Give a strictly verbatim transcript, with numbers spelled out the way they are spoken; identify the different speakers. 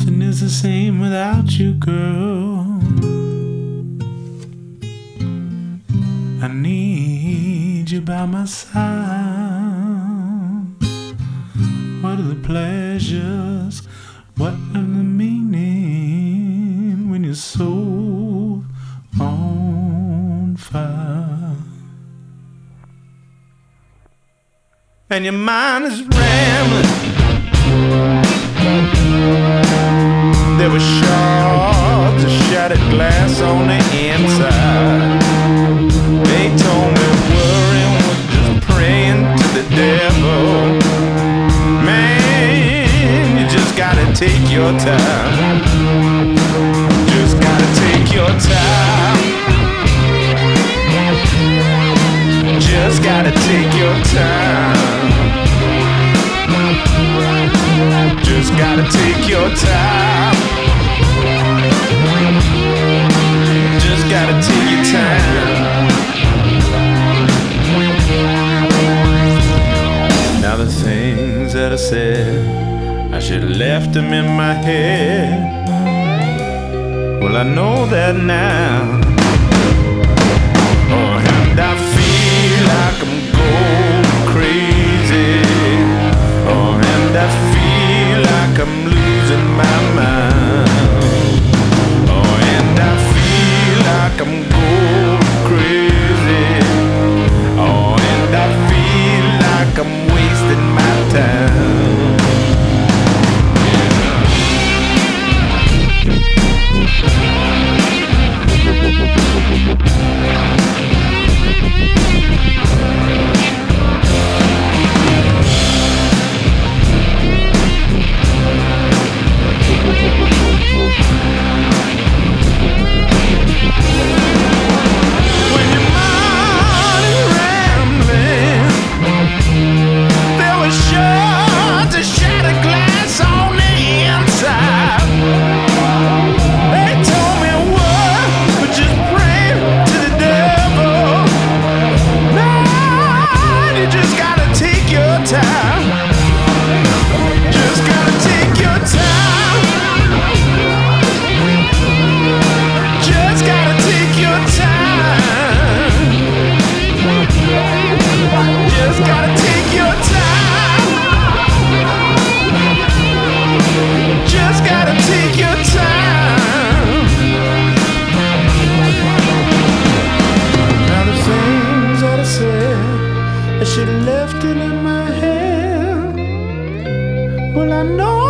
Speaker 1: Nothing is the same without you, girl. I need you by my side. What are the pleasures? What are the meaning when you're so on fire? And your mind is rambling. There were shards of shattered glass on the inside. They told me worrying was just praying to the devil. Man, you just gotta take your time. Just gotta take your time. Just gotta take your time. Just gotta take your time. Just gotta take your time. Now the things that I said, I should have left them in my head. Well, I know that now. Oh, and I feel like I'm going crazy. Oh, and I feel like I'm losing my mind. Oh, and I feel like I'm going crazy. Oh, and I feel like I'm wasting my time. She left it in my hand. Well, I know